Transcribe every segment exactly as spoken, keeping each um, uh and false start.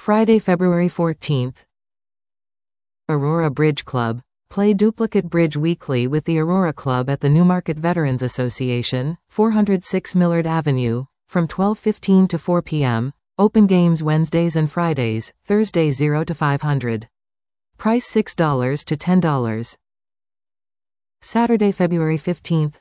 Friday, February fourteenth. Aurora Bridge Club. Play duplicate bridge weekly with the Aurora Club at the Newmarket Veterans Association, four oh six Millard Avenue, from twelve fifteen to four p m Open games Wednesdays and Fridays, Thursday zero to five hundred. Price six dollars to ten dollars. Saturday, February fifteenth.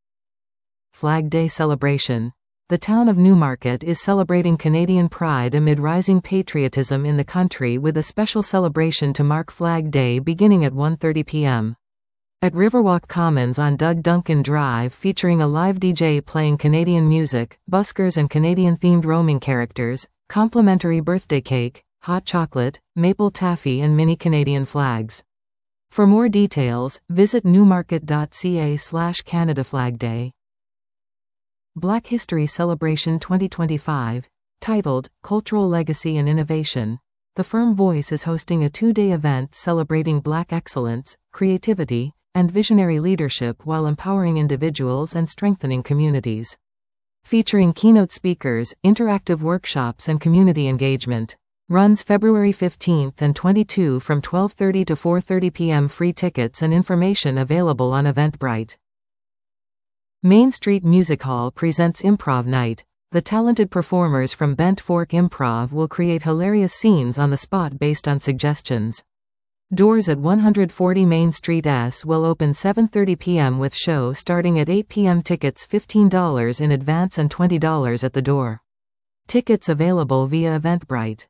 Flag Day Celebration. The town of Newmarket is celebrating Canadian pride amid rising patriotism in the country with a special celebration to mark Flag Day beginning at one thirty p m At Riverwalk Commons on Doug Duncan Drive, featuring a live D J playing Canadian music, buskers and Canadian-themed roaming characters, complimentary birthday cake, hot chocolate, maple taffy and mini Canadian flags. For more details, visit newmarket dot c a slash Canada Flag Day. Black History Celebration twenty twenty-five, titled Cultural Legacy and Innovation. The Firm Voice is hosting a two-day event celebrating Black excellence, creativity, and visionary leadership while empowering individuals and strengthening communities. Featuring keynote speakers, interactive workshops and community engagement. Runs February fifteenth and twenty-second from twelve thirty to four thirty p m Free tickets and information available on Eventbrite. Main Street Music Hall presents Improv Night. The talented performers from Bent Fork Improv will create hilarious scenes on the spot based on suggestions. Doors at one forty Main Street S will open seven thirty p m with show starting at eight p m Tickets fifteen dollars in advance and twenty dollars at the door. Tickets available via Eventbrite.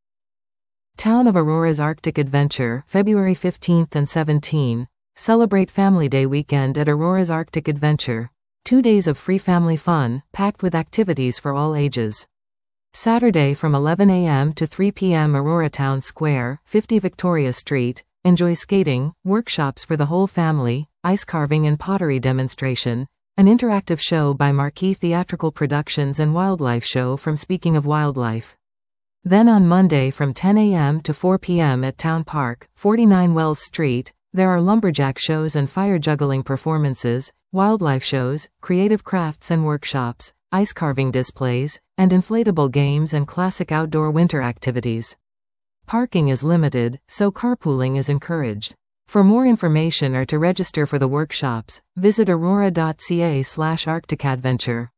Town of Aurora's Arctic Adventure, February fifteenth and seventeenth. Celebrate Family Day weekend at Aurora's Arctic Adventure. Two days of free family fun, packed with activities for all ages. Saturday from eleven a m to three p m Aurora Town Square, fifty Victoria Street. Enjoy skating, workshops for the whole family, ice carving and pottery demonstration, an interactive show by Marquee Theatrical Productions and wildlife show from Speaking of Wildlife. Then on Monday from ten a m to four p m at Town Park, forty-nine Wells Street, there are lumberjack shows and fire juggling performances, wildlife shows, creative crafts and workshops, ice carving displays, and inflatable games and classic outdoor winter activities. Parking is limited, so carpooling is encouraged. For more information or to register for the workshops, visit aurora dot c a slash arcticadventure.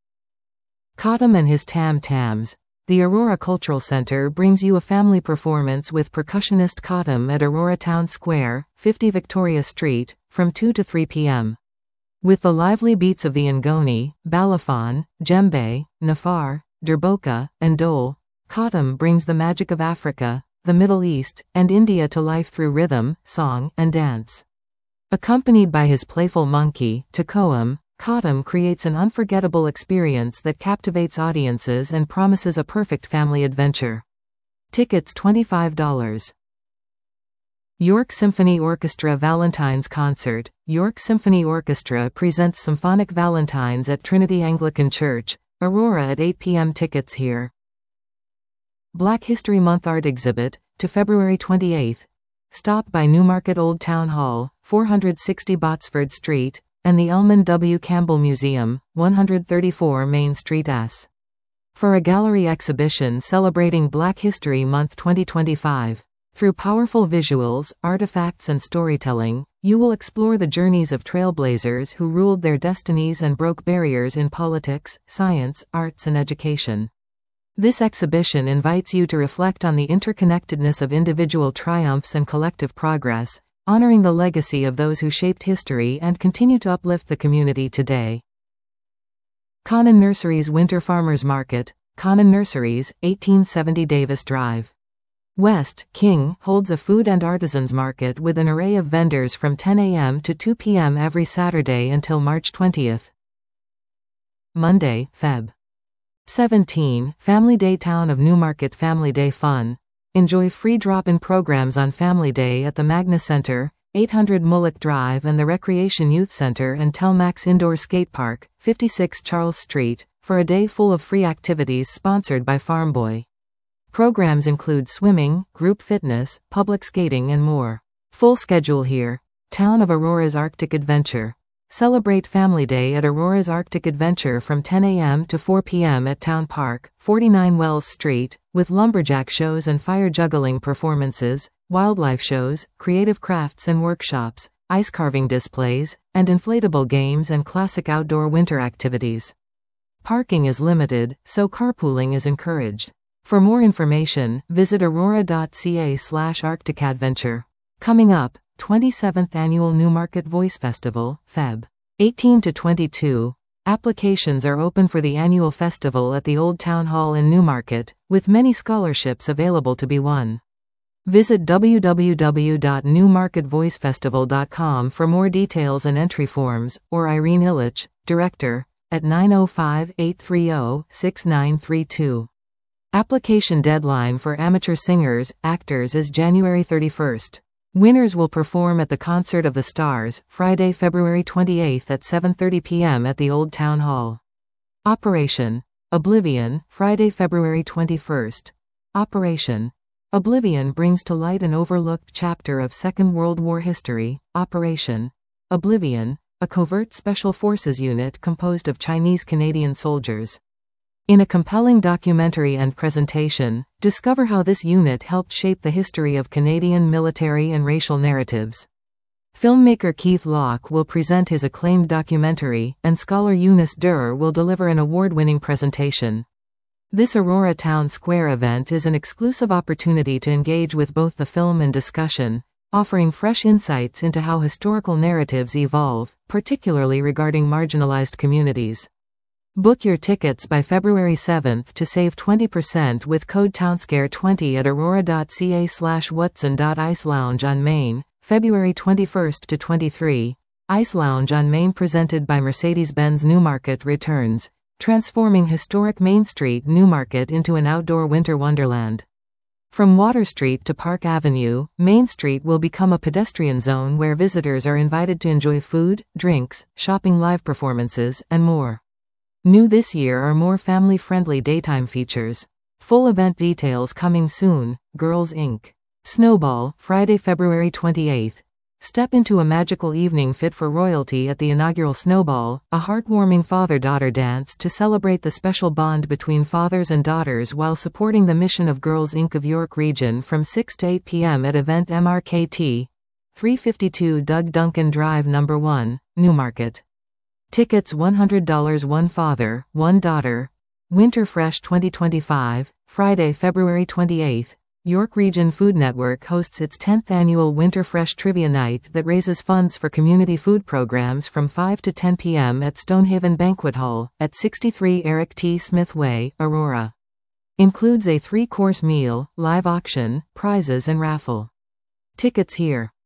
Cottam and his Tam Tams. The Aurora Cultural Center brings you a family performance with percussionist Cottam at Aurora Town Square, fifty Victoria Street, from two to three p m With the lively beats of the Ngoni, Balafon, Djembe, Nafar, Derboka, and Dole, Cottam brings the magic of Africa, the Middle East, and India to life through rhythm, song, and dance. Accompanied by his playful monkey, Takoam, Cottam creates an unforgettable experience that captivates audiences and promises a perfect family adventure. Tickets twenty-five dollars. York Symphony Orchestra Valentine's Concert. York Symphony Orchestra presents Symphonic Valentines at Trinity Anglican Church, Aurora at eight p m Tickets here. Black History Month Art Exhibit, to February twenty-eighth. Stop by Newmarket Old Town Hall, four sixty Botsford Street, and the Elman W. Campbell Museum, one thirty-four Main Street S. For a gallery exhibition celebrating Black History Month twenty twenty-five. Through powerful visuals, artifacts and storytelling, you will explore the journeys of trailblazers who ruled their destinies and broke barriers in politics, science, arts and education. This exhibition invites you to reflect on the interconnectedness of individual triumphs and collective progress, honoring the legacy of those who shaped history and continue to uplift the community today. Conan Nurseries Winter Farmers Market. Conan Nurseries, eighteen seventy Davis Drive, West, King, holds a food and artisans market with an array of vendors from ten a m to two p m every Saturday until March twentieth. Monday, February seventeenth, Family Day. Town of Newmarket Family Day Fun. Enjoy free drop-in programs on Family Day at the Magna Center, eight hundred Mullock Drive and the Recreation Youth Center and Telmax Indoor Skate Park, fifty-six Charles Street, for a day full of free activities sponsored by Farmboy. Programs include swimming, group fitness, public skating and more. Full schedule here. Town of Aurora's Arctic Adventure. Celebrate Family Day at Aurora's Arctic Adventure from ten a m to four p m at Town Park, forty-nine Wells Street, with lumberjack shows and fire juggling performances, wildlife shows, creative crafts and workshops, ice carving displays, and inflatable games and classic outdoor winter activities. Parking is limited, so carpooling is encouraged. For more information, visit aurora dot c a slash arcticadventure. Coming up, twenty-seventh Annual Newmarket Voice Festival, February eighteenth to twenty-second. Applications are open for the annual festival at the Old Town Hall in Newmarket, with many scholarships available to be won. Visit w w w dot newmarket voice festival dot com for more details and entry forms, or Irene Illich, Director, at nine oh five, eight three zero, six nine three two. Application deadline for amateur singers, actors is January thirty-first. Winners will perform at the Concert of the Stars, Friday, February twenty-eighth at seven thirty p m at the Old Town Hall. Operation Oblivion, Friday, February twenty-first. Operation Oblivion brings to light an overlooked chapter of Second World War history. Operation Oblivion, a covert special forces unit composed of Chinese-Canadian soldiers. In a compelling documentary and presentation, discover how this unit helped shape the history of Canadian military and racial narratives. Filmmaker Keith Locke will present his acclaimed documentary, and scholar Eunice Durr will deliver an award-winning presentation. This Aurora Town Square event is an exclusive opportunity to engage with both the film and discussion, offering fresh insights into how historical narratives evolve, particularly regarding marginalized communities. Book your tickets by February seventh to save twenty percent with code TOWNSCARE twenty at aurora dot c a slash watson dot ice lounge on Main, February twenty-first to twenty-third. Ice Lounge on Main presented by Mercedes-Benz Newmarket returns, transforming historic Main Street Newmarket into an outdoor winter wonderland. From Water Street to Park Avenue, Main Street will become a pedestrian zone where visitors are invited to enjoy food, drinks, shopping, live performances, and more. New this year are more family-friendly daytime features. Full event details coming soon. Girls Incorporated. Snowball, Friday, February twenty-eighth. Step into a magical evening fit for royalty at the inaugural Snowball, a heartwarming father-daughter dance to celebrate the special bond between fathers and daughters while supporting the mission of Girls Incorporated of York Region from six to eight p m at Event M R K T, three fifty-two Doug Duncan Drive number one, Newmarket. Tickets one hundred dollars. One father, one daughter. Winter Fresh twenty twenty-five, Friday, February twenty-eighth. York Region Food Network hosts its tenth annual Winter Fresh Trivia Night that raises funds for community food programs from five to ten p m at Stonehaven Banquet Hall, at sixty-three Eric T. Smith Way, Aurora. Includes a three-course meal, live auction, prizes and raffle. Tickets here.